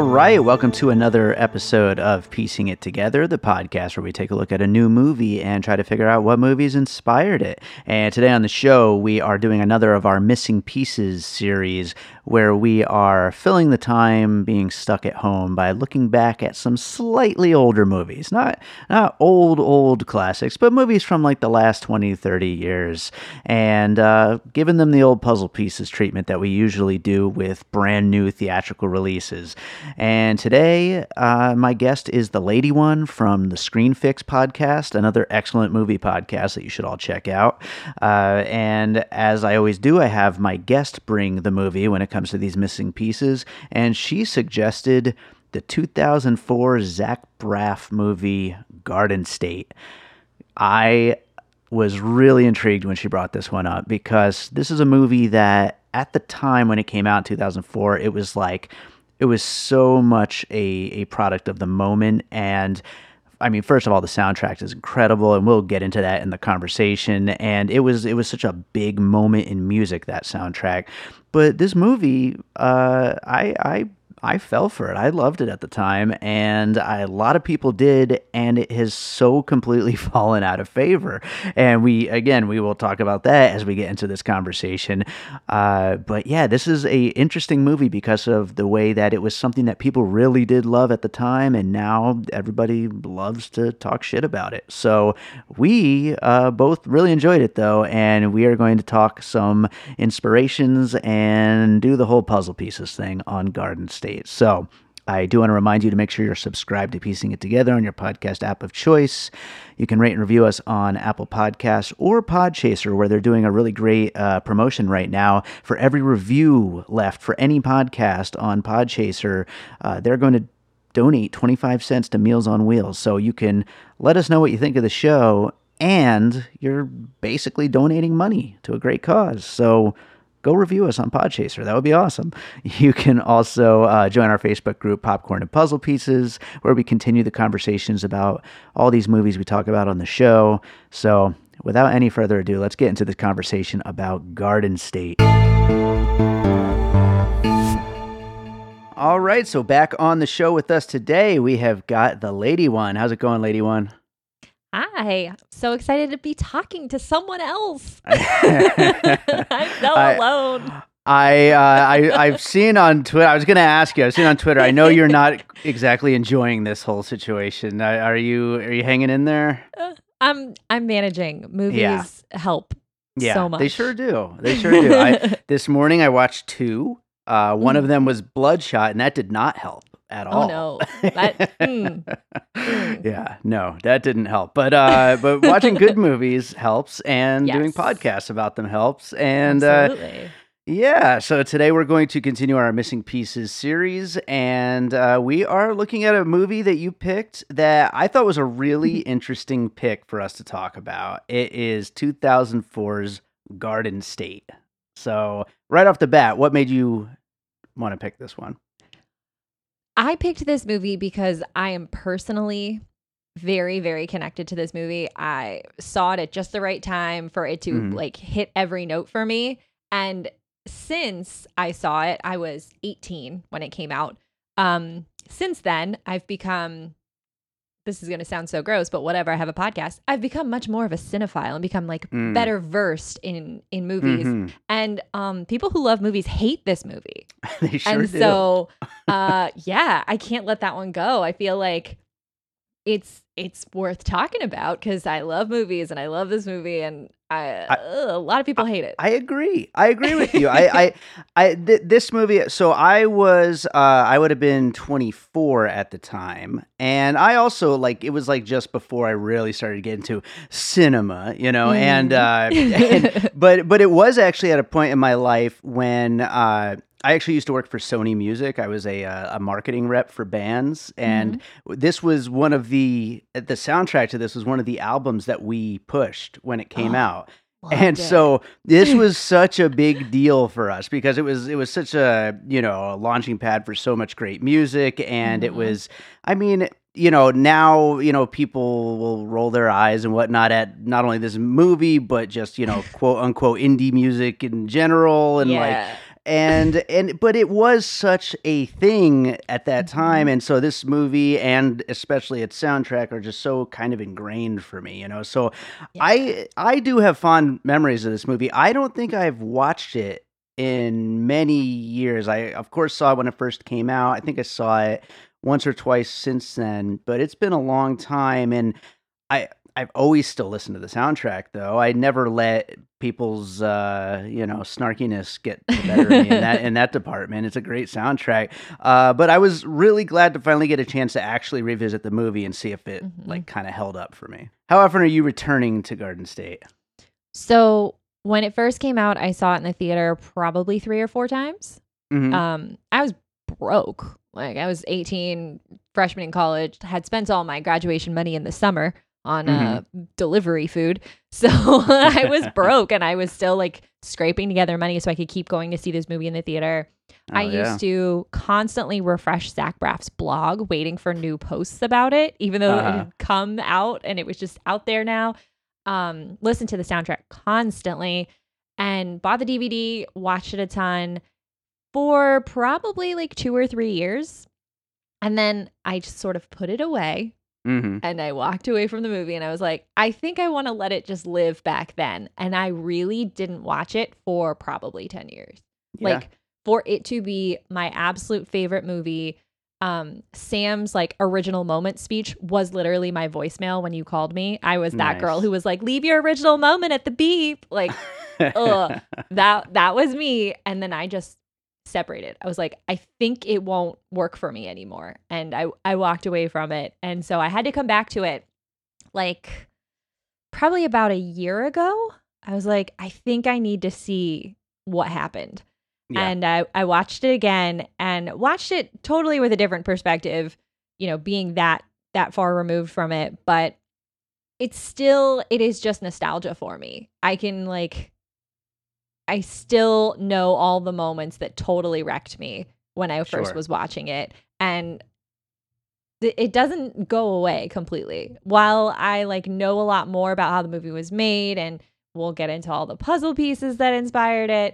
All right, welcome to another episode of Piecing It Together, the podcast where we take a look at a new movie and try to figure out what movies inspired it. And today on the show, we are doing another of our Missing Pieces series where we are filling the time being stuck at home by looking back at some slightly older movies. Not old classics, but movies from like the last 20, 30 years and giving them the old puzzle pieces treatment that we usually do with brand new theatrical releases. And today, my guest is the Lady One from the Screen Fix podcast, another excellent movie podcast that you should all check out. And as I always do, I have my guest bring the movie when it comes to these missing pieces, and she suggested the 2004 Zach Braff movie Garden State. I was really intrigued when she brought this one up because this is a movie that at the time when it came out in 2004, it was so much a product of the moment. And I mean, first of all, the soundtrack is incredible, and we'll get into that in the conversation. And it was such a big moment in music, that soundtrack. But this movie, I fell for it. I loved it at the time, and a lot of people did, and it has so completely fallen out of favor. And we will talk about that as we get into this conversation. But yeah, this is a interesting movie because of the way that it was something that people really did love at the time, and now everybody loves to talk shit about it. So we both really enjoyed it, though, and we are going to talk some inspirations and do the whole puzzle pieces thing on Garden State. So I do want to remind you to make sure you're subscribed to Piecing It Together on your podcast app of choice. You can rate and review us on Apple Podcasts or Podchaser, where they're doing a really great promotion right now. For every review left for any podcast on Podchaser, they're going to donate 25 cents to Meals on Wheels. So you can let us know what you think of the show, and you're basically donating money to a great cause. So go review us on Podchaser. That would be awesome. You can also join our Facebook group, Popcorn and Puzzle Pieces, where we continue the conversations about all these movies we talk about on the show. So without any further ado, let's get into the conversation about Garden State. All right, so back on the show with us today, we have got the Lady One. How's it going, Lady One? Hi, so excited to be talking to someone else. I'm so alone. I've seen on Twitter. I was going to ask you. I've seen on Twitter. I know you're not exactly enjoying this whole situation. Are you hanging in there? I'm managing. Movies help so much. They sure do. This morning I watched two. One of them was Bloodshot, and that did not help at all. Oh no. Yeah, no, that didn't help. But watching good movies helps, and doing podcasts about them helps. And absolutely. So today we're going to continue our Missing Pieces series, and we are looking at a movie that you picked that I thought was a really interesting pick for us to talk about. It is 2004's Garden State. So right off the bat, what made you want to pick this one? I picked this movie because I am personally very, very connected to this movie. I saw it at just the right time for it to like hit every note for me. And since I saw it, I was 18 when it came out. Since then, I've become, this is going to sound so gross, but whatever, I have a podcast. I've become much more of a cinephile and become like better versed in movies. And people who love movies hate this movie. They sure do. So, I can't let that one go. I feel like it's worth talking about because I love movies and I love this movie, and a lot of people hate it. I agree with you. This movie. So I would have been 24 at the time, and I also it was just before I really started getting to cinema, but it was actually at a point in my life when I actually used to work for Sony Music. I was a marketing rep for bands, and this was one of the soundtrack to this was one of the albums that we pushed when it came out. And so this was such a big deal for us because it was such a launching pad for so much great music, and it was, I mean, now, people will roll their eyes and whatnot at not only this movie, but just, quote unquote indie music in general. And But it was such a thing at that time, and so this movie and especially its soundtrack are just so kind of ingrained for me, So Yeah. I do have fond memories of this movie. I don't think I've watched it in many years. I of course saw it when it first came out. I think I saw it once or twice since then, but it's been a long time, and I I've always still listened to the soundtrack though. I never let people's snarkiness get the better of me in that department. It's a great soundtrack. But I was really glad to finally get a chance to actually revisit the movie and see if it like kind of held up for me. How often are you returning to Garden State? So when it first came out, I saw it in the theater probably 3 or 4 times. I was broke. Like I was 18, freshman in college, had spent all my graduation money in the summer on delivery food. So I was broke and I was still like scraping together money so I could keep going to see this movie in the theater. I used to constantly refresh Zach Braff's blog waiting for new posts about it, even though it had come out and it was just out there now. Listen to the soundtrack constantly and bought the DVD, watched it a ton for probably like 2 or 3 years. And then I just sort of put it away. And I walked away from the movie and I was like, I think I want to let it just live back then. And I really didn't watch it for probably 10 years. Yeah. Like for it to be my absolute favorite movie. Sam's like original moment speech was literally my voicemail when you called me. I was that girl who was like, leave your original moment at the beep. Like, that was me. And then I just separated. I was like, I think it won't work for me anymore. And I walked away from it. And so I had to come back to it like probably about a year ago. I was like, I think I need to see what happened. Yeah. And I watched it again and watched it totally with a different perspective, being that far removed from it. But it is just nostalgia for me. I still know all the moments that totally wrecked me when I first was watching it. And it doesn't go away completely. While I know a lot more about how the movie was made and we'll get into all the puzzle pieces that inspired it.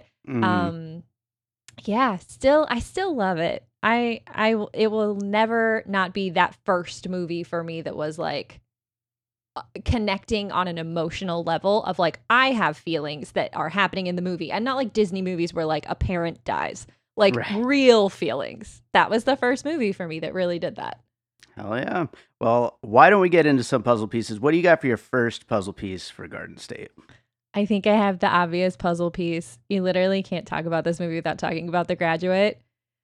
I still love it. It will never not be that first movie for me that was like connecting on an emotional level of like I have feelings that are happening in the movie and not like Disney movies where like a parent dies, like real feelings. That was the first movie for me that really did that. Hell yeah. Well, why don't we get into some puzzle pieces? What do you got for your first puzzle piece for Garden State? I think I have the obvious puzzle piece. You literally can't talk about this movie without talking about The Graduate.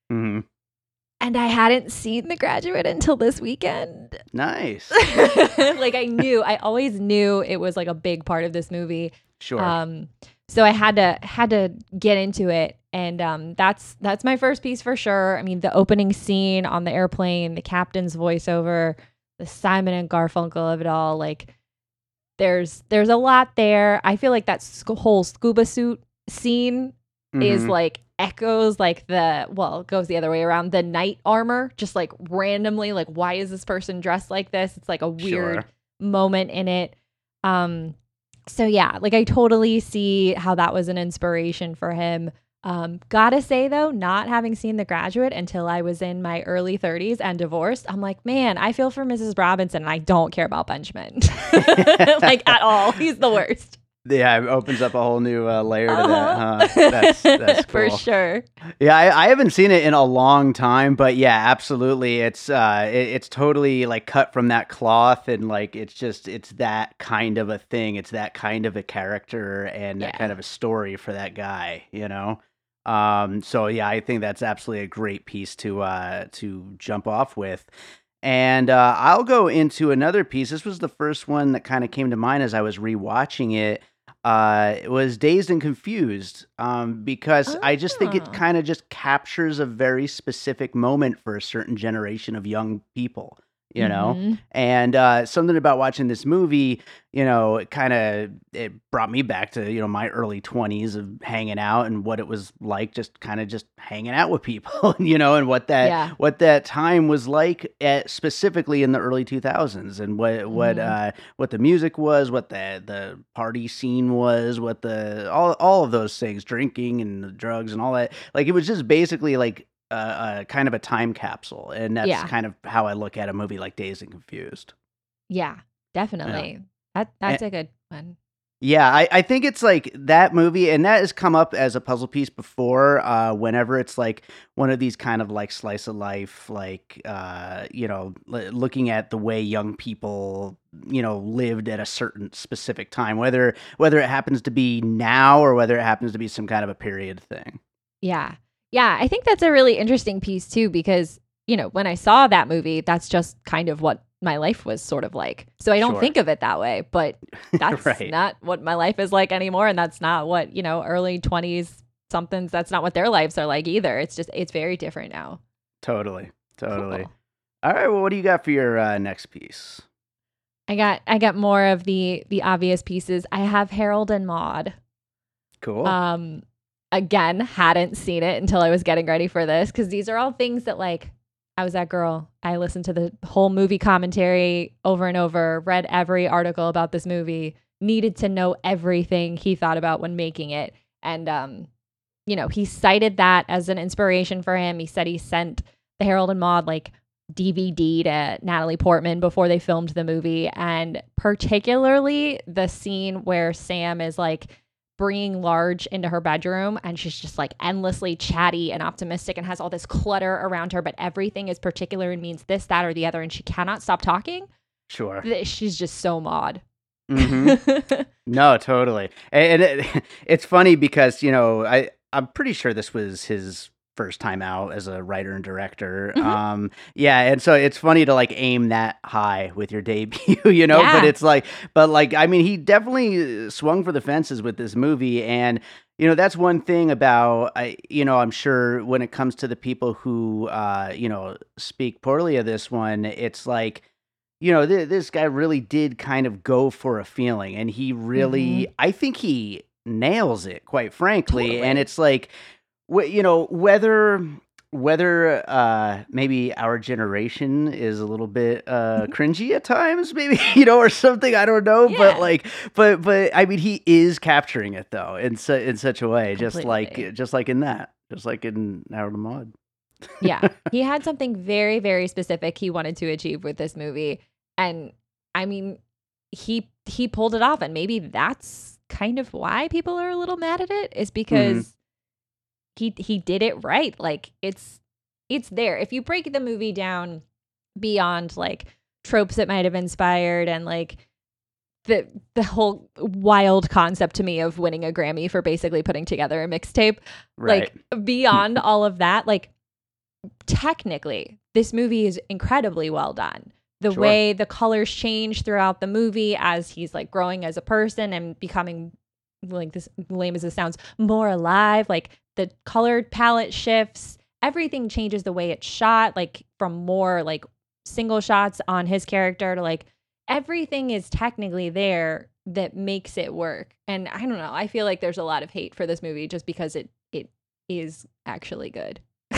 And I hadn't seen The Graduate until this weekend. Nice. I always knew it was like a big part of this movie. Sure. So I had to get into it. And that's my first piece for sure. I mean, the opening scene on the airplane, the captain's voiceover, the Simon and Garfunkel of it all, like there's a lot there. I feel like that whole scuba suit scene is like echoes like it goes the other way around, the knight armor, just like randomly, like why is this person dressed like this? It's like a weird moment in it. So yeah, like I totally see how that was an inspiration for him. Gotta say though, not having seen The Graduate until I was in my early 30s and divorced, I'm like, man, I feel for Mrs. Robinson and I don't care about Benjamin. Like at all. He's the worst. Yeah, it opens up a whole new layer to that, huh? That's cool. For sure. Yeah, I haven't seen it in a long time, but yeah, absolutely. It's totally like cut from that cloth, and like it's that kind of a thing. It's that kind of a character and that kind of a story for that guy, So yeah, I think that's absolutely a great piece to jump off with. And I'll go into another piece. This was the first one that kind of came to mind as I was rewatching it. It was Dazed and Confused, because I just think it kind of just captures a very specific moment for a certain generation of young people, and something about watching this movie, it brought me back to, my early 20s of hanging out and what it was like just hanging out with people, and what that time was like. specifically in the early 2000s, and what the music was, what the party scene was, what the all of those things, drinking and the drugs and all that. Like, it was just basically like kind of a time capsule, and that's Yeah. kind of how I look at a movie like Dazed and Confused. Yeah, definitely. That's a good one. Yeah, I think it's like that movie, and that has come up as a puzzle piece before. Whenever it's like one of these kind of like slice of life, like looking at the way young people lived at a certain specific time, whether it happens to be now or whether it happens to be some kind of a period thing. Yeah. Yeah, I think that's a really interesting piece too, because, when I saw that movie, that's just kind of what my life was sort of like. So I don't Sure. think of it that way, but that's Right. not what my life is like anymore. And that's not what, early 20s somethings, that's not what their lives are like either. It's very different now. Totally. Cool. All right, well, what do you got for your next piece? I got more of the obvious pieces. I have Harold and Maude. Cool. Again, hadn't seen it until I was getting ready for this, because these are all things that, like, I was that girl. I listened to the whole movie commentary over and over, read every article about this movie, needed to know everything he thought about when making it. And, he cited that as an inspiration for him. He said he sent the Harold and Maude, like, DVD to Natalie Portman before they filmed the movie. And particularly the scene where Sam is, like, bringing Large into her bedroom, and she's just like endlessly chatty and optimistic and has all this clutter around her, but everything is particular and means this, that, or the other, and she cannot stop talking. Sure. She's just so Maude. Mm-hmm. No, totally. And it's funny because, I'm pretty sure this was his first time out as a writer and director. Mm-hmm. Yeah, and so it's funny to like aim that high with your debut, Yeah. but it's like, I mean, he definitely swung for the fences with this movie. And, that's one thing about, I'm sure when it comes to the people who, speak poorly of this one, it's like, this guy really did kind of go for a feeling, and he really, I think he nails it, quite frankly. Totally. And it's like, whether maybe our generation is a little bit cringy at times, maybe, or something, I don't know. Yeah. But I mean, he is capturing it though in such a way, Completely. just like in Harold and Maude. Yeah. He had something very, very specific he wanted to achieve with this movie. And I mean, he pulled it off. And maybe that's kind of why people are a little mad at it, is because he did it right. Like, it's there. If you break the movie down beyond like tropes that might have inspired and like the whole wild concept to me of winning a Grammy for basically putting together a mixtape, Right. like beyond all of that, like technically this movie is incredibly well done. The Sure. way the colors change throughout the movie as he's like growing as a person and becoming, like, this lame as it sounds, more alive, like the colored palette shifts, everything changes the way it's shot, like from more like single shots on his character to like everything is technically there that makes it work. And I don't know, I feel like there's a lot of hate for this movie just because it is actually good.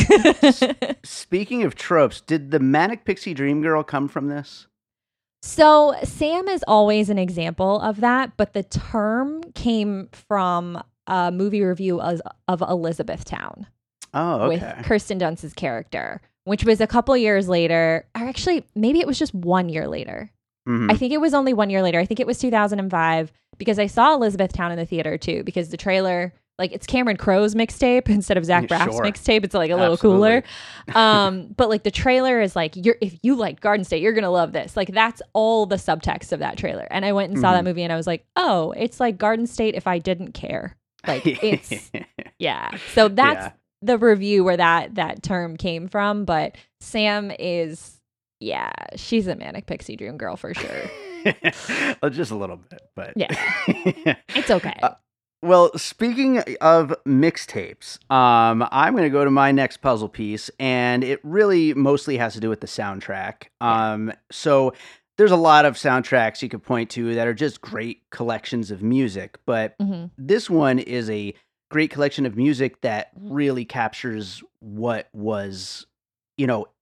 Speaking of tropes, did the Manic Pixie Dream Girl come from this? So Sam is always an example of that, but the term came from a movie review of Elizabethtown. Oh, okay. With Kirsten Dunst's character, which was a couple years later, or actually maybe it was just 1 year later. Mhm. I think it was only 1 year later. I think it was 2005, because I saw Elizabethtown in the theater too, because the trailer, like, it's Cameron Crowe's mixtape instead of Zach Braff's Sure. mixtape. It's like a little Absolutely. cooler. But like the trailer is like, if you like Garden State, you're going to love this. Like, that's all the subtext of that trailer. And I went and saw that movie and I was like, oh, it's like Garden State if I didn't care. Like, it's, yeah. So that's the review where that term came from. But Sam is, yeah, she's a Manic Pixie Dream Girl for sure. Well, just a little bit, but yeah, it's okay. Well, speaking of mixtapes, I'm going to go to my next puzzle piece, and it really mostly has to do with the soundtrack. So there's a lot of soundtracks you could point to that are just great collections of music, but this one is a great collection of music that really captures what was,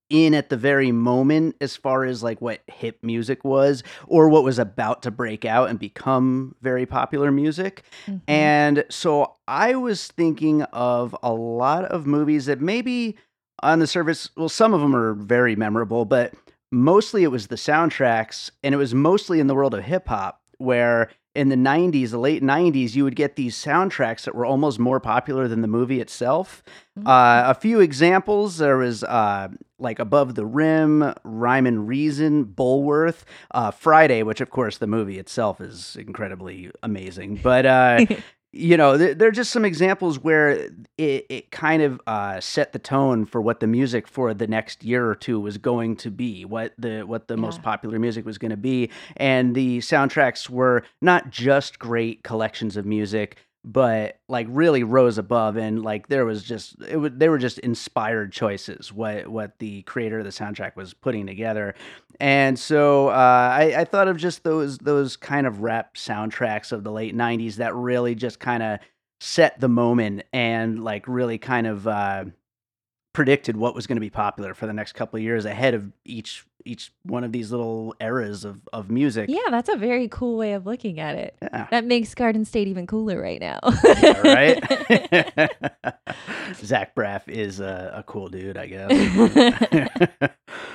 in at the very moment as far as like what hip music was or what was about to break out and become very popular music. Mhm. And so I was thinking of a lot of movies that maybe on the surface, well, some of them are very memorable, but mostly it was the soundtracks, and it was mostly in the world of hip hop, where in the 90s, the late 90s, you would get these soundtracks that were almost more popular than the movie itself. Mm. A few examples, there was like Above the Rim, Rhyme and Reason, Bulworth, Friday, which of course the movie itself is incredibly amazing. But there are just some examples where it kind of set the tone for what the music for the next year or two was going to be, what the most Yeah. popular music was going to be, and the soundtracks were not just great collections of music, but like really rose above, and like there was just they were just inspired choices what the creator of the soundtrack was putting together. And so I thought of just those kind of rap soundtracks of the late 90s that really just kind of set the moment and like really kind of predicted what was going to be popular for the next couple of years ahead of each one of these little eras of music. Yeah, that's a very cool way of looking at it. Yeah. That makes Garden State even cooler right now. Yeah, right? Zach Braff is a cool dude, I guess.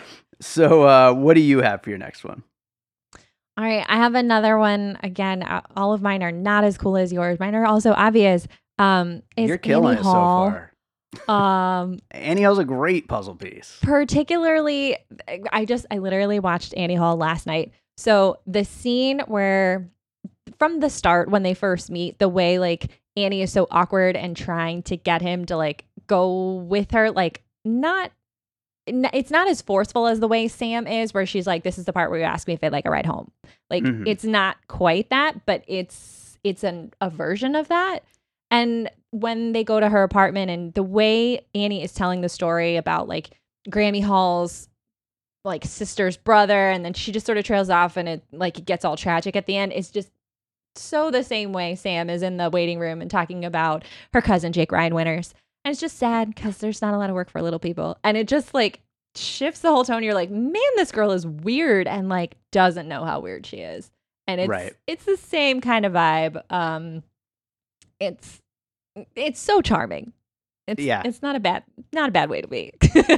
So, what do you have for your next one? All right, I have another one. Again, all of mine are not as cool as yours. Mine are also obvious. You're killing Annie it Hall. so far. Annie Hall's a great puzzle piece. Particularly, I literally watched Annie Hall last night. So the scene where, from the start, when they first meet, the way like Annie is so awkward and trying to get him to like go with her, like it's not as forceful as the way Sam is, where she's like, this is the part where you ask me if I'd like a ride home. Like, It's not quite that, but it's a version of that. And when they go to her apartment and the way Annie is telling the story about like Grammy Hall's like sister's brother, and then she just sort of trails off and it gets all tragic at the end, it's just so the same way Sam is in the waiting room and talking about her cousin Jake Ryan Winters. And it's just sad because there's not a lot of work for little people. And it just like shifts the whole tone. You're like, man, this girl is weird and like doesn't know how weird she is. And it's the same kind of vibe. It's so charming. It's not a bad way to be.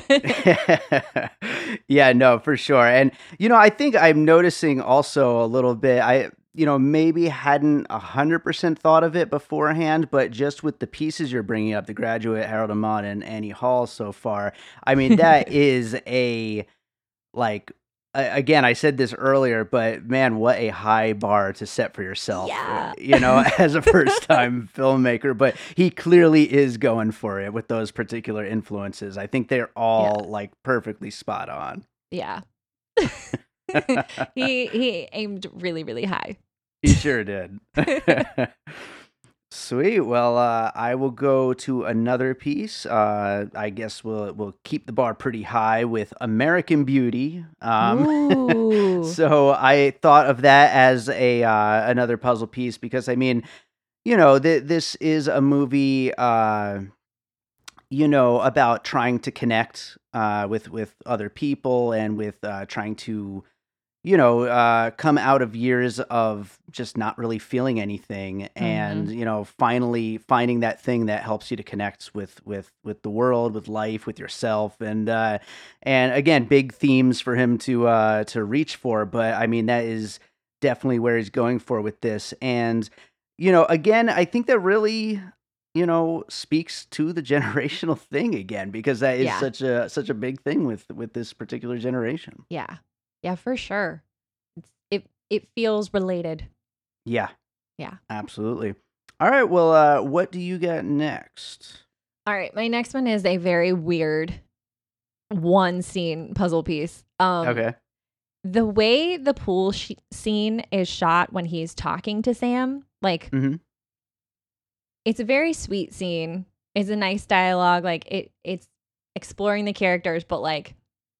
Yeah, no, for sure. And I think I'm noticing also a little bit. Maybe hadn't 100% thought of it beforehand, but just with the pieces you're bringing up, The Graduate, Harold and Maude, and Annie Hall so far, I mean, that is again, I said this earlier, but man, what a high bar to set for yourself, as a first-time filmmaker. But he clearly is going for it with those particular influences. I think they're all like perfectly spot on. Yeah. he aimed really, really high. He sure did. Sweet. Well, I will go to another piece. I guess we'll keep the bar pretty high with American Beauty. So I thought of that as another puzzle piece because I mean, this is a movie, about trying to connect with other people and with trying to come out of years of just not really feeling anything and, finally finding that thing that helps you to connect with the world, with life, with yourself. And again, big themes for him to reach for. But I mean, that is definitely where he's going for with this. And, again, I think that really, speaks to the generational thing again, because that is such a big thing with this particular generation. Yeah. Yeah, for sure. It feels related. Yeah. Yeah. Absolutely. All right. Well, what do you got next? All right. My next one is a very weird one scene puzzle piece. Okay. The way the pool scene is shot when he's talking to Sam, like, it's a very sweet scene. It's a nice dialogue. Like it's exploring the characters, but like,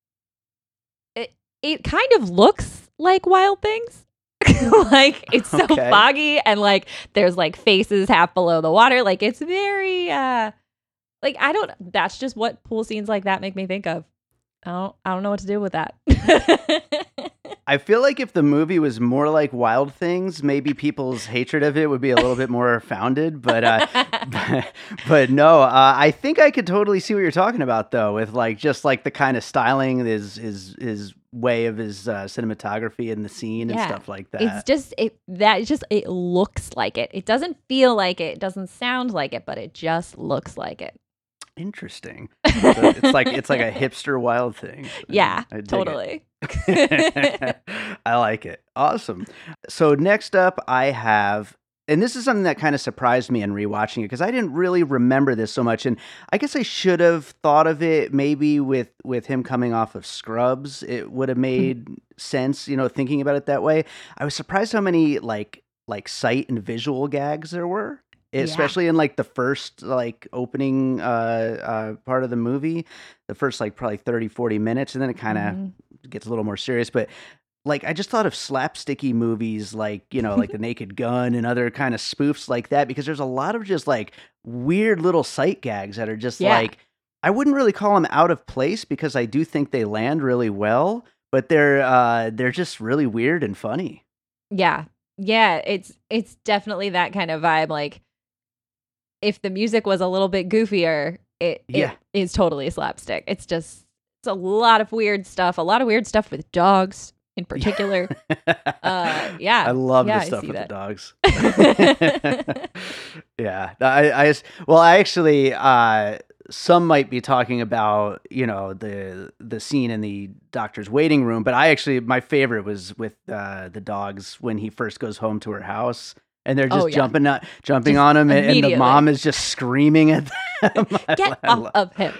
it kind of looks like Wild Things. Like it's so foggy and like there's like faces half below the water. Like it's very that's just what pool scenes like that make me think of. I don't know what to do with that. I feel like if the movie was more like Wild Things, maybe people's hatred of it would be a little bit more founded. But no, I think I could totally see what you're talking about, though, with like just like the kind of styling, his way of his cinematography and the scene and stuff like that. It's just it looks like it. It doesn't feel like it. It doesn't sound like it, but it just looks like it. Interesting. So it's like a hipster Wild Thing. Yeah, totally. I like it. Awesome. So next up, I have, and this is something that kind of surprised me in rewatching it because I didn't really remember this so much, and I guess I should have thought of it maybe with him coming off of Scrubs. It would have made sense, thinking about it that way. I was surprised how many like sight and visual gags there were. Especially in like the first like opening part of the movie, the first like probably 30-40 minutes, and then it kind of gets a little more serious. But like I just thought of slapsticky movies like like The Naked Gun and other kind of spoofs like that, because there's a lot of just like weird little sight gags that are just like, I wouldn't really call them out of place because I do think they land really well, but they're just really weird and funny. Yeah, it's definitely that kind of vibe. Like, if the music was a little bit goofier, it is totally slapstick. It's a lot of weird stuff. A lot of weird stuff with dogs in particular. I love the stuff with the dogs. I actually some might be talking about the scene in the doctor's waiting room, but my favorite was with the dogs when he first goes home to her house. And they're just jumping on him, and the mom is just screaming at them. Get off of him.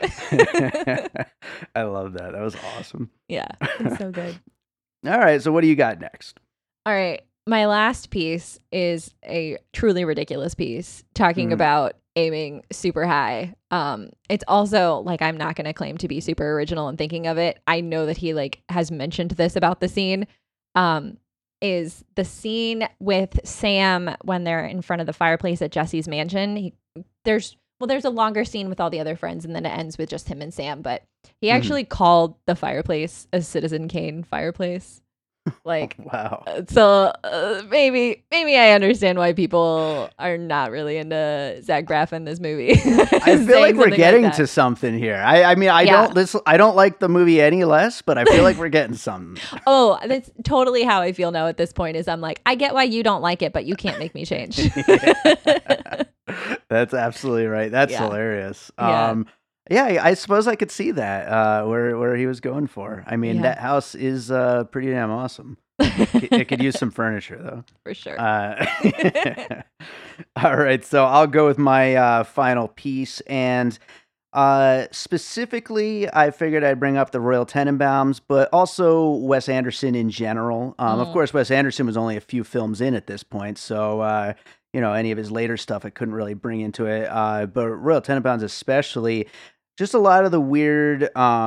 I love that. That was awesome. Yeah, it's so good. All right, so what do you got next? All right, my last piece is a truly ridiculous piece talking about aiming super high. It's also like, I'm not going to claim to be super original in thinking of it. I know that he like has mentioned this about the scene. Is the scene with Sam when they're in front of the fireplace at Jesse's mansion. There's a longer scene with all the other friends, and then it ends with just him and Sam. But he actually called the fireplace a Citizen Kane fireplace. Like, wow. So maybe I understand why people are not really into Zach Braff in this movie. I feel like we're getting to something here. I mean, I don't like the movie any less, but I feel like we're getting something. Oh, that's totally how I feel now at this point. Is I'm like, I get why you don't like it, but you can't make me change. That's absolutely right. That's hilarious. I suppose I could see that where he was going for. I mean, that house is pretty damn awesome. It could use some furniture, though. For sure. All right, so I'll go with my final piece. And specifically, I figured I'd bring up the Royal Tenenbaums, but also Wes Anderson in general. Of course, Wes Anderson was only a few films in at this point, so... any of his later stuff I couldn't really bring into it. But Royal Tenenbaums especially, just a lot of the weird,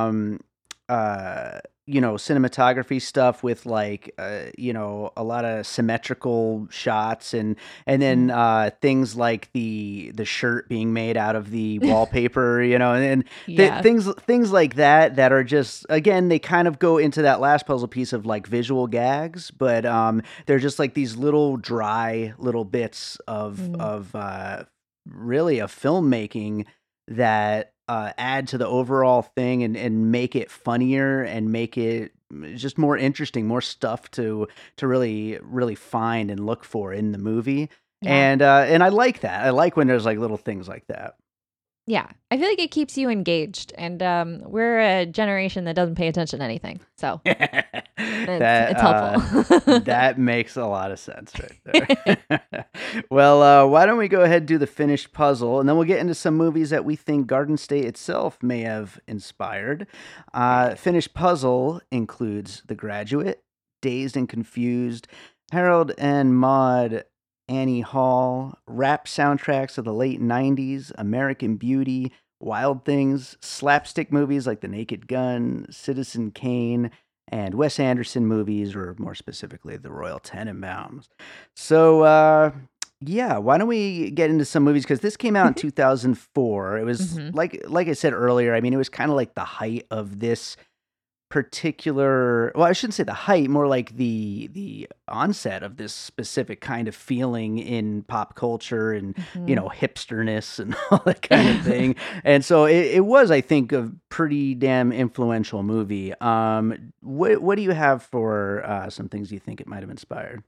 cinematography stuff with like, a lot of symmetrical shots and then things like the shirt being made out of the wallpaper, things like that are just, again, they kind of go into that last puzzle piece of like visual gags, but they're just like these little dry little bits of really of filmmaking that add to the overall thing and make it funnier and make it just more interesting, more stuff to really, really find and look for in the movie. And I like that. I like when there's like little things like that. Yeah, I feel like it keeps you engaged, and we're a generation that doesn't pay attention to anything, so it's helpful. That makes a lot of sense right there. Well, why don't we go ahead and do the finished puzzle, and then we'll get into some movies that we think Garden State itself may have inspired. Finished puzzle includes The Graduate, Dazed and Confused, Harold and Maude, Annie Hall, rap soundtracks of the late 90s, American Beauty, Wild Things, slapstick movies like The Naked Gun, Citizen Kane, and Wes Anderson movies, or more specifically, The Royal Tenenbaums. So, why don't we get into some movies? Because this came out in 2004. It was, like I said earlier, I mean, it was kind of like the height of this particular, well, I shouldn't say the height, more like the onset of this specific kind of feeling in pop culture and, Mhm. hipsterness and all that kind of thing. And so it was, I think, a pretty damn influential movie. What do you have for some things you think it might have inspired?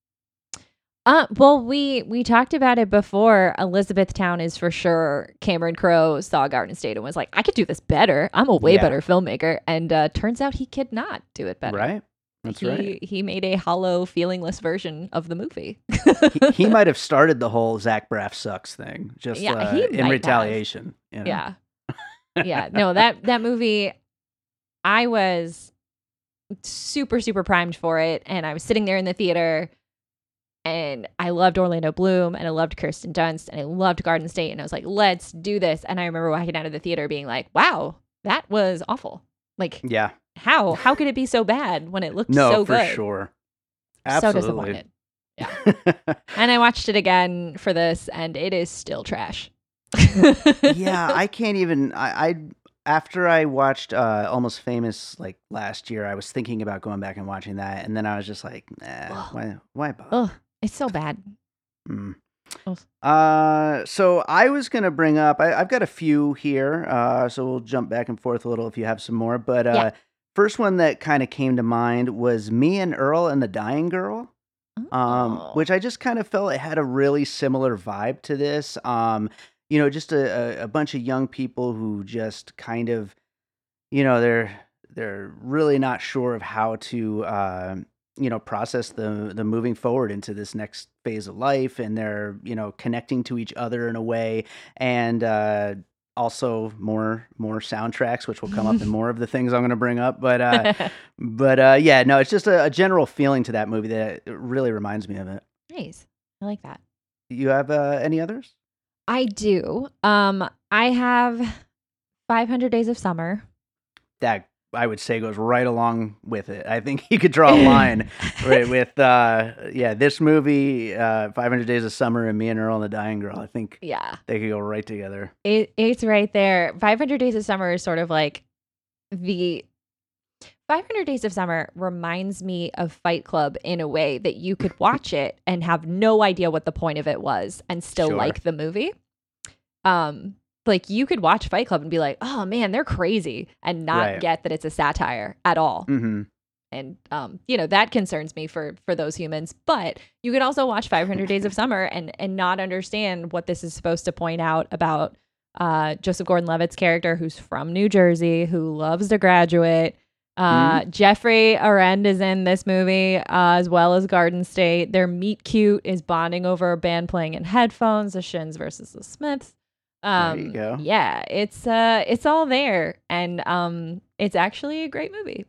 Well, we talked about it before. Elizabethtown is for sure. Cameron Crowe saw Garden State and was like, I could do this better. I'm a way Yeah. better filmmaker. And turns out he could not do it better. Right? That's right. He made a hollow, feelingless version of the movie. He might have started the whole Zach Braff sucks thing, just Yeah, he in might have. retaliation. Yeah. Yeah. No, that movie, I was super, super primed for it. And I was sitting there in the theater and I loved Orlando Bloom and I loved Kirsten Dunst and I loved Garden State. And I was like, let's do this. And I remember walking out of the theater being like, wow, that was awful. Like, Yeah. how could it be so bad when it looked No, so for good? sure. So Absolutely. disappointed. Yeah. And I watched it again for this and it is still trash. Yeah, I can't even. I after I watched Almost Famous like last year, I was thinking about going back and watching that, and then I was just like, nah, Ugh. why bother? Ugh, it's so bad. Mm. Ugh. So I was gonna bring up. I've got a few here. So we'll jump back and forth a little if you have some more. But Yeah. first one that kind of came to mind was Me and Earl and the Dying Girl. Oh. Which I just kind of felt it had a really similar vibe to this. Just a bunch of young people who just kind of, they're really not sure of how to, process the moving forward into this next phase of life, and they're, connecting to each other in a way, and also more soundtracks, which will come up in more of the things I'm going to bring up. But yeah, no, it's just a general feeling to that movie that it really reminds me of it. Nice. I like that. You have any others? I do. I have 500 Days of Summer. That I would say goes right along with it. I think you could draw a line right with this movie, 500 Days of Summer, and Me and Earl and the Dying Girl. I think Yeah. they could go right together. It's right there. 500 Days of Summer is sort of like the 500 Days of Summer reminds me of Fight Club in a way that you could watch it and have no idea what the point of it was and still Sure. like the movie. Like you could watch Fight Club and be like, oh man, they're crazy, and not Right. get that it's a satire at all. Mm-hmm. And that concerns me for those humans. But you could also watch 500 Days of Summer and not understand what this is supposed to point out about Joseph Gordon-Levitt's character, who's from New Jersey, who loves The Graduate. Jeffrey Arend is in this movie, as well as Garden State. Their meet cute is bonding over a band playing in headphones, the Shins versus the Smiths. There you go. Yeah, it's all there, and it's actually a great movie.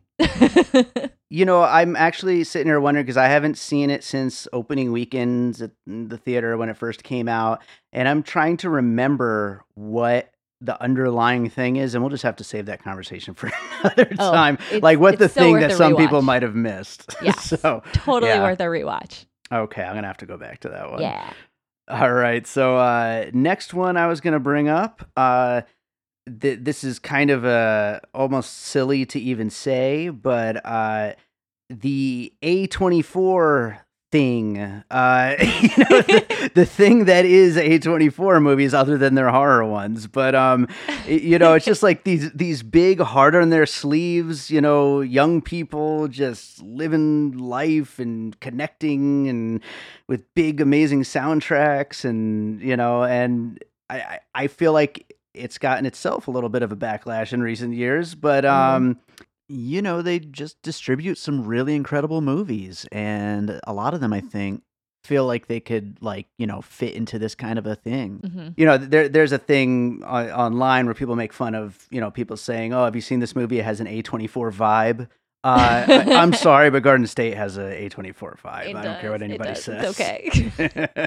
I'm actually sitting here wondering because I haven't seen it since opening weekends at the theater when it first came out, and I'm trying to remember what the underlying thing is, and we'll just have to save that conversation for another time. Like what the it's so thing worth that a some people rewatch. might have missed. Yeah, So totally yeah. worth a rewatch. Okay, I'm gonna have to go back to that one. Yeah. All right. So next one I was gonna bring up. This is kind of almost silly to even say, but the A24 thing, the thing that is A24 movies other than their horror ones. But it's just like these big, hard on their sleeves, young people just living life and connecting and with big, amazing soundtracks, and and I feel like it's gotten itself a little bit of a backlash in recent years, but they just distribute some really incredible movies, and a lot of them I think feel like they could fit into this kind of a thing. Mm-hmm. There's a thing online where people make fun of people saying, "Oh, have you seen this movie? It has an A24 vibe." I'm sorry, but Garden State has a A24 vibe. I don't care what anybody says. It's okay.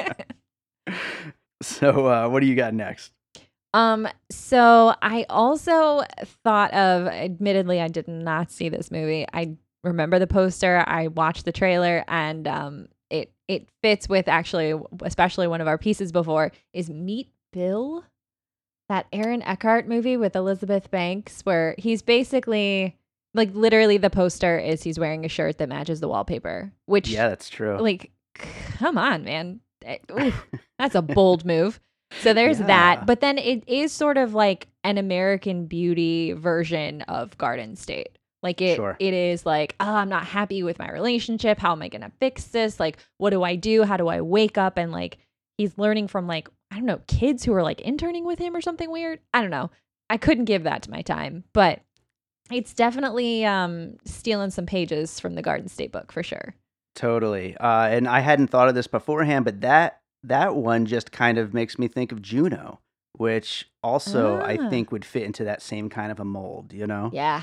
So, what do you got next? So I also thought of, admittedly, I did not see this movie. I remember the poster, I watched the trailer, and it fits with actually, especially one of our pieces before, is Meet Bill, that Aaron Eckhart movie with Elizabeth Banks, where he's basically Like literally the poster is he's wearing a shirt that matches the wallpaper, which Yeah, that's true. like, come on, man. Ooh, that's a bold move. So there's Yeah. that. But then it is sort of like an American Beauty version of Garden State. Like it is like, oh, I'm not happy with my relationship. How am I going to fix this? Like, what do I do? How do I wake up? And like, he's learning from like, I don't know, kids who are like interning with him or something weird. I don't know. I couldn't give that to my time, but it's definitely stealing some pages from the Garden State book for sure. Totally. And I hadn't thought of this beforehand, but that one just kind of makes me think of Juno, which also I think would fit into that same kind of a mold, you know? Yeah.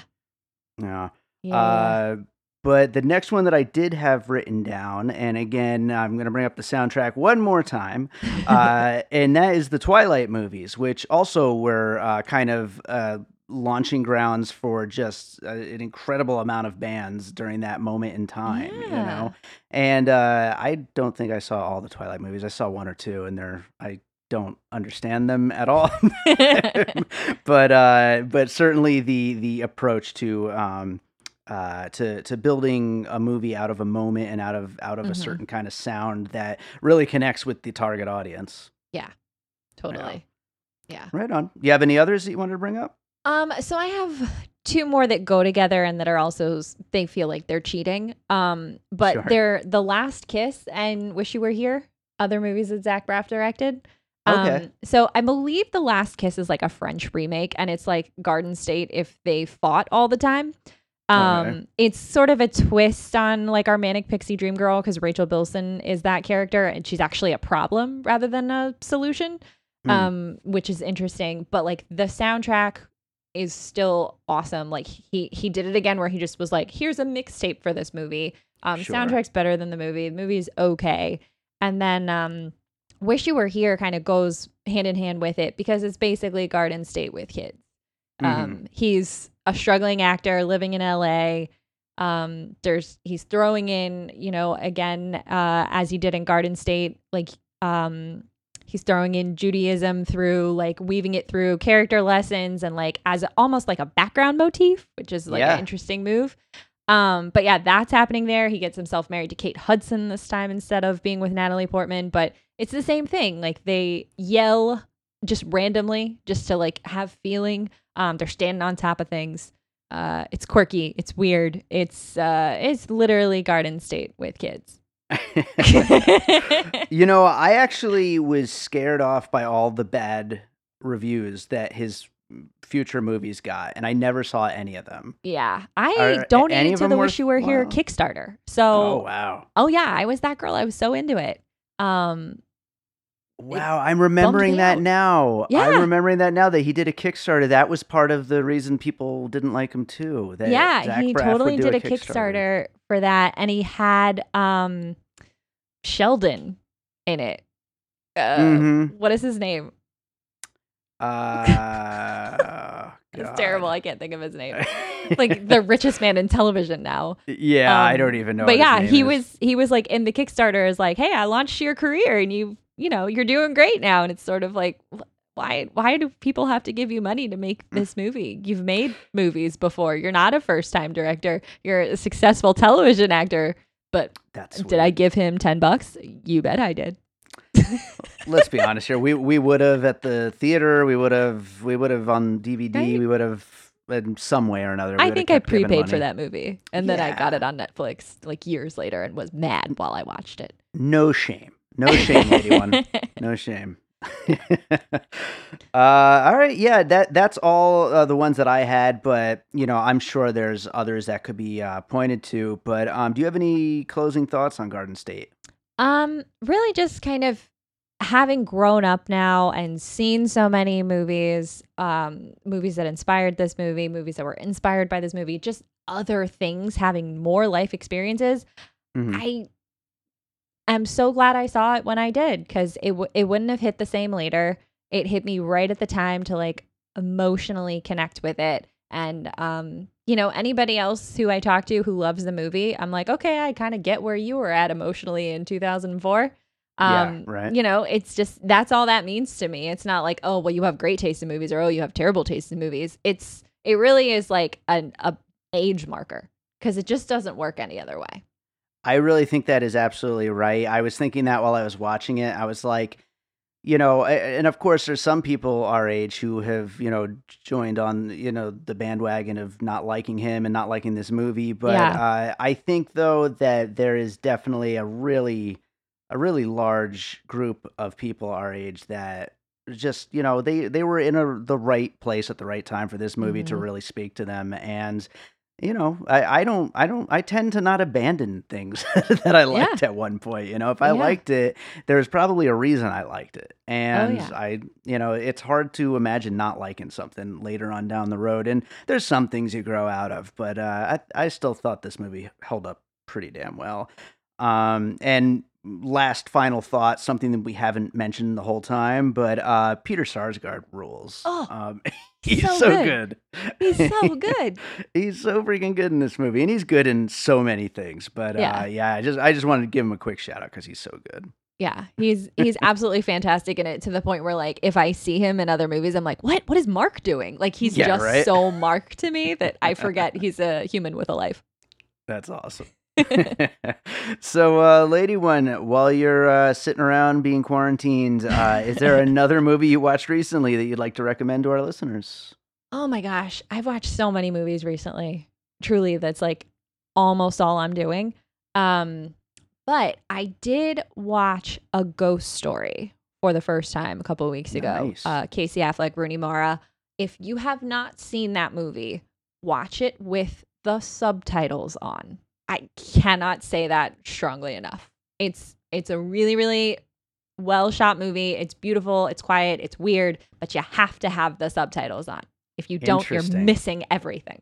Yeah. But the next one that I did have written down, and again, I'm going to bring up the soundtrack one more time, and that is the Twilight movies, which also were kind of launching grounds for just an incredible amount of bands during that moment in time, you know? And I don't think I saw all the Twilight movies. I saw one or two, and I don't understand them at all. But certainly the approach to building a movie out of a moment and out of a certain kind of sound that really connects with the target audience. Yeah, totally. Yeah. Right on. You have any others that you wanted to bring up? So I have two more that go together and that are also, they feel like they're cheating. But they're The Last Kiss and Wish You Were Here, other movies that Zach Braff directed. Okay. So I believe The Last Kiss is like a French remake, and it's like Garden State if they fought all the time. It's sort of a twist on like our Manic Pixie Dream Girl, because Rachel Bilson is that character, and she's actually a problem rather than a solution, which is interesting. But like the soundtrack is still awesome. Like he did it again where he just was like, here's a mixtape for this movie. Soundtrack's better than the movie. The movie's okay. And then Wish You Were Here kind of goes hand in hand with it, because it's basically Garden State with kids. He's a struggling actor living in LA. He's throwing in, you know, again, as he did in Garden State, like he's throwing in Judaism through like weaving it through character lessons and like as almost like a background motif, which is like an interesting move. But yeah, that's happening there. He gets himself married to Kate Hudson this time instead of being with Natalie Portman, but it's the same thing. Like they yell just randomly just to like have feeling. They're standing on top of things. It's quirky. It's weird. It's literally Garden State with kids. You know, I actually was scared off by all the bad reviews that his future movies got, and I never saw any of them. Yeah, I donated to the Wish You Were Here Kickstarter. So, oh yeah, I was that girl. I was so into it. Wow, I'm remembering that now. Yeah. I'm remembering that now that he did a Kickstarter. That was part of the reason people didn't like him too. That Zach he Braff totally would do did a Kickstarter for that, and he had Sheldon in it. What is his name? It's terrible. I can't think of his name. Like the richest man in television now. Yeah, I don't even know. But yeah, he was like in the Kickstarter is like, hey, I launched your career and you know, you're doing great now. And it's sort of like, why do people have to give you money to make this movie? You've made movies before. You're not a first time director. You're a successful television actor. But did I give him $10? You bet I did. Let's be honest here. We would have at the theater. We would have on DVD. Right? We would have in some way or another. I think I prepaid for that movie, and then I got it on Netflix like years later and was mad while I watched it. No shame, lady one. No shame. All right, yeah, that's all the ones that I had, but you know, I'm sure there's others that could be pointed to. But do you have any closing thoughts on Garden State? Really just kind of having grown up now and seen so many movies, movies that inspired this movie, movies that were inspired by this movie, just other things, having more life experiences. I am so glad I saw it when I did, because it wouldn't have hit the same later. It hit me right at the time to like emotionally connect with it. And, you know, anybody else who I talk to who loves the movie, I'm like, okay, I kind of get where you were at emotionally in 2004. Yeah, right. You know, it's just, that's all that means to me. It's not like, oh, well, you have great taste in movies, or, oh, you have terrible taste in movies. It really is like an age marker because it just doesn't work any other way. I really think that is absolutely right. I was thinking that while I was watching it. I was like, and of course, there's some people our age who have, joined on, the bandwagon of not liking him and not liking this movie. But I think, though, that there is definitely a really large group of people our age that just, they were in the right place at the right time for this movie to really speak to them. And I tend to not abandon things that I liked at one point. If I liked it, there's probably a reason I liked it. And it's hard to imagine not liking something later on down the road. And there's some things you grow out of, but I still thought this movie held up pretty damn well. And last final thought, something that we haven't mentioned the whole time, but Peter Sarsgaard rules. He's so good. He's so good. He's so freaking good in this movie, and he's good in so many things. But I just wanted to give him a quick shout out because he's so good. Yeah, he's absolutely fantastic in it, to the point where, like, if I see him in other movies, I'm like, what is Mark doing? Like, he's so Mark to me that I forget he's a human with a life. That's awesome. So, Lady One, while you're sitting around being quarantined, is there another movie you watched recently that you'd like to recommend to our listeners? Oh my gosh, I've watched so many movies recently. Truly, that's like almost all I'm doing. But I did watch A Ghost Story for the first time a couple of weeks ago. Casey Affleck, Rooney Mara. If you have not seen that movie, watch it with the subtitles on. I cannot say that strongly enough. It's a really, really well shot movie. It's beautiful. It's quiet. It's weird, but you have to have the subtitles on. If you don't, you're missing everything.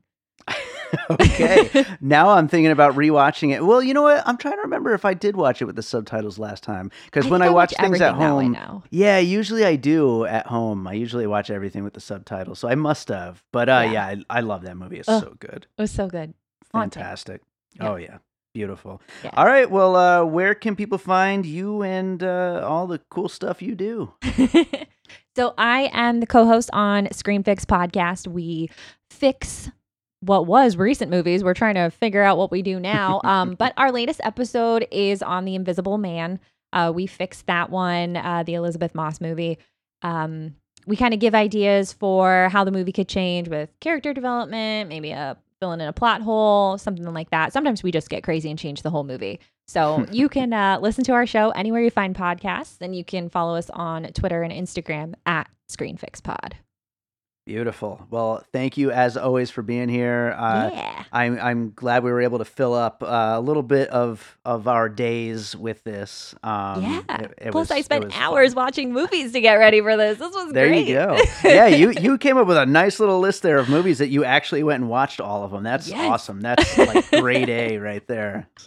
Okay. Now I'm thinking about rewatching it. Well, you know what? I'm trying to remember if I did watch it with the subtitles last time. Because when I watch things at home, usually I do at home. I usually watch everything with the subtitles, so I must have. But I love that movie. It's so good. It was so good. Fantastic. Yeah. Oh yeah. Beautiful. Yeah. All right. Well, where can people find you and all the cool stuff you do? So I am the co-host on ScreenFix podcast. We fix what was recent movies. We're trying to figure out what we do now. But our latest episode is on The Invisible Man. We fixed that one, the Elizabeth Moss movie. We kind of give ideas for how the movie could change with character development, maybe filling in a plot hole, something like that. Sometimes we just get crazy and change the whole movie. So you can listen to our show anywhere you find podcasts, and you can follow us on Twitter and Instagram at ScreenFixPod. Beautiful. Well, thank you as always for being here. I'm glad we were able to fill up a little bit of our days with this. Plus, I spent hours watching movies to get ready for this. This was there great. There you go. Yeah, you came up with a nice little list there of movies that you actually went and watched all of them. That's awesome. That's like grade A right there. So,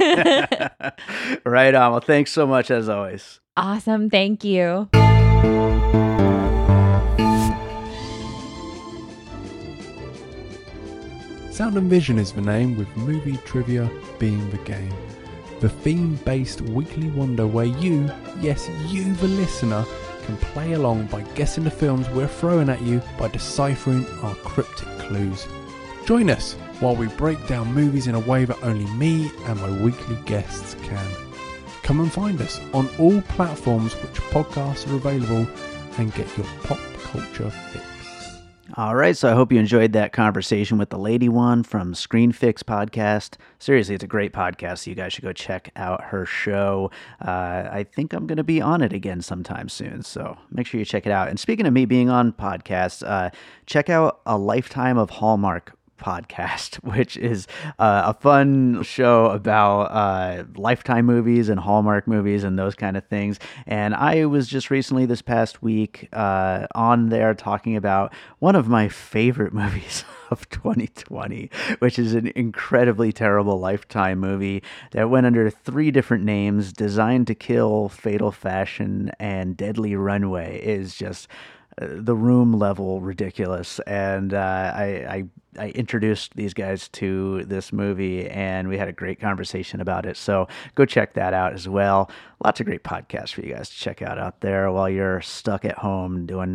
right on. Well, thanks so much as always. Awesome. Thank you. Sound and Vision is the name, with movie trivia being the game. The theme-based weekly wonder where you, yes you the listener, can play along by guessing the films we're throwing at you by deciphering our cryptic clues. Join us while we break down movies in a way that only me and my weekly guests can. Come and find us on all platforms which podcasts are available, and get your pop culture fix. All right, so I hope you enjoyed that conversation with the Lady One from ScreenFix Podcast. Seriously, it's a great podcast, so you guys should go check out her show. I think I'm going to be on it again sometime soon, so make sure you check it out. And speaking of me being on podcasts, check out A Lifetime of Hallmark podcast, which is a fun show about Lifetime movies and Hallmark movies and those kind of things. And I was just recently this past week on there talking about one of my favorite movies of 2020, which is an incredibly terrible Lifetime movie that went under 3 different names: Designed to Kill, Fatal Fashion, and Deadly Runway. Is just the room level ridiculous. And I introduced these guys to this movie, and we had a great conversation about it. So go check that out as well. Lots of great podcasts for you guys to check out there while you're stuck at home doing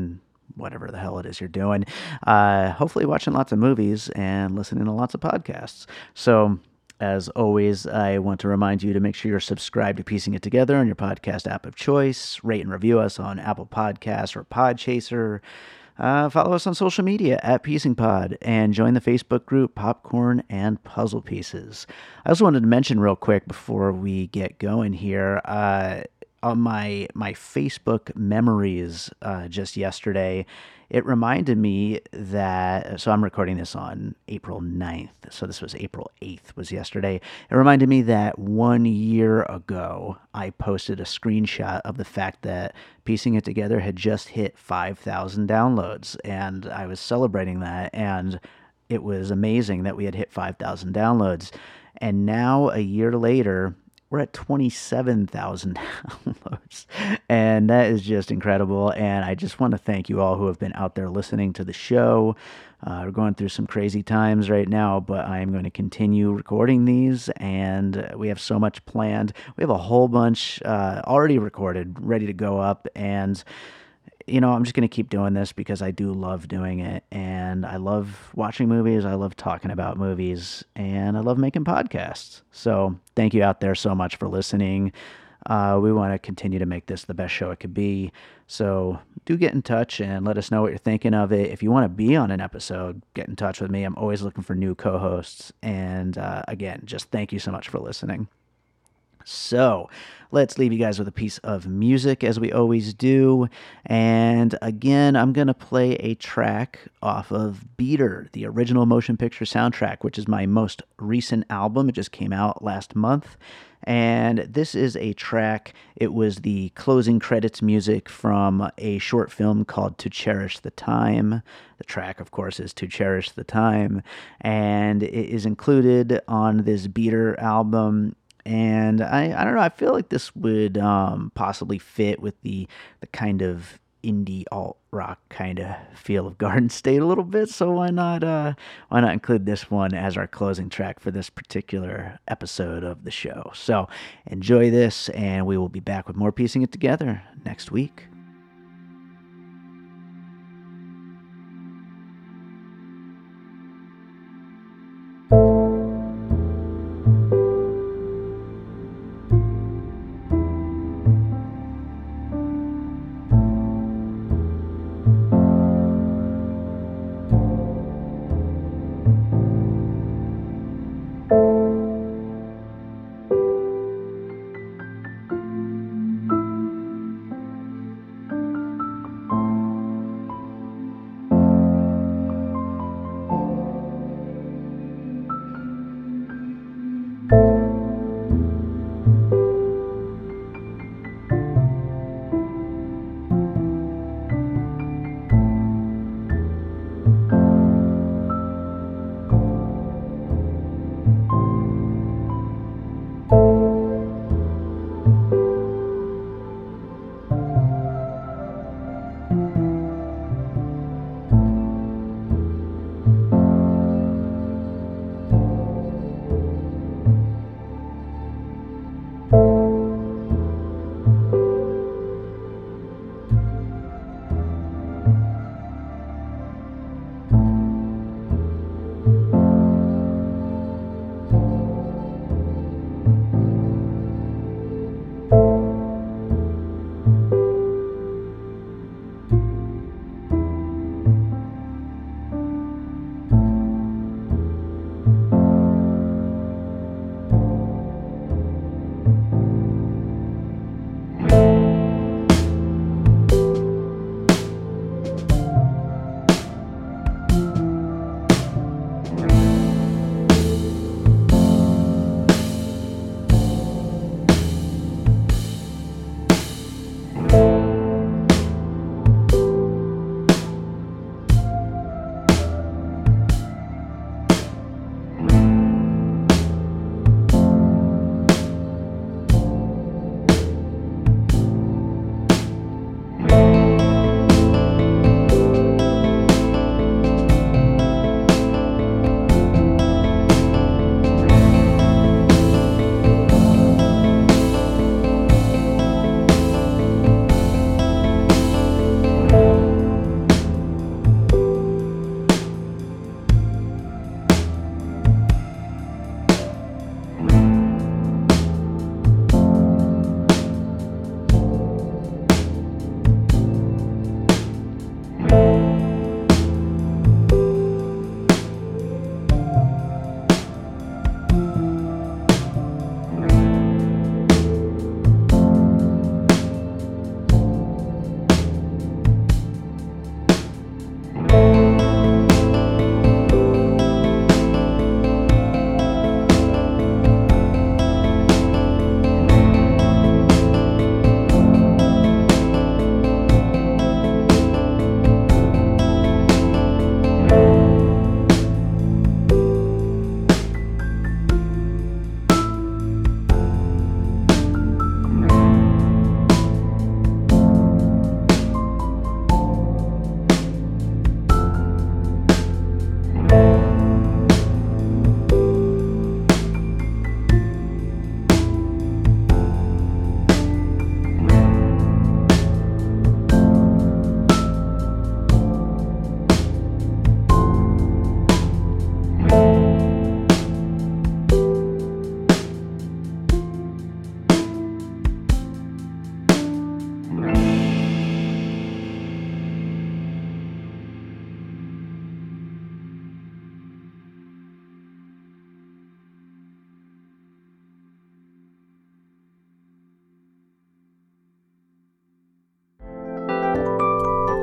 whatever the hell it is you're doing. Hopefully watching lots of movies and listening to lots of podcasts. So as always, I want to remind you to make sure you're subscribed to Piecing It Together on your podcast app of choice. Rate and review us on Apple Podcasts or Podchaser. Follow us on social media at Piecing Pod and join the Facebook group Popcorn and Puzzle Pieces. I also wanted to mention real quick before we get going here, on my Facebook memories just yesterday, it reminded me that, so I'm recording this on April 9th, so this was April 8th was yesterday. It reminded me that 1 year ago, I posted a screenshot of the fact that Piecing It Together had just hit 5,000 downloads, and I was celebrating that, and it was amazing that we had hit 5,000 downloads. And now, a year later, we're at 27,000 downloads, and that is just incredible. And I just want to thank you all who have been out there listening to the show. We're going through some crazy times right now, but I am going to continue recording these, and we have so much planned. We have a whole bunch already recorded, ready to go up, and I'm just going to keep doing this because I do love doing it, and I love watching movies, I love talking about movies, and I love making podcasts. So thank you out there so much for listening. We want to continue to make this the best show it could be. So do get in touch and let us know what you're thinking of it. If you want to be on an episode, get in touch with me. I'm always looking for new co-hosts. And again, just thank you so much for listening. So let's leave you guys with a piece of music as we always do. And again, I'm going to play a track off of Beater, the original motion picture soundtrack, which is my most recent album. It just came out last month. And this is a track, it was the closing credits music from a short film called To Cherish the Time. The track, of course, is To Cherish the Time. And it is included on this Beater album. And I don't know, I feel like this would possibly fit with the kind of indie alt rock kind of feel of Garden State a little bit. So why not include this one as our closing track for this particular episode of the show? So enjoy this, and we will be back with more Piecing It Together next week.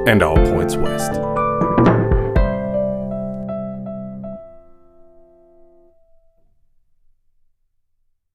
and all points west.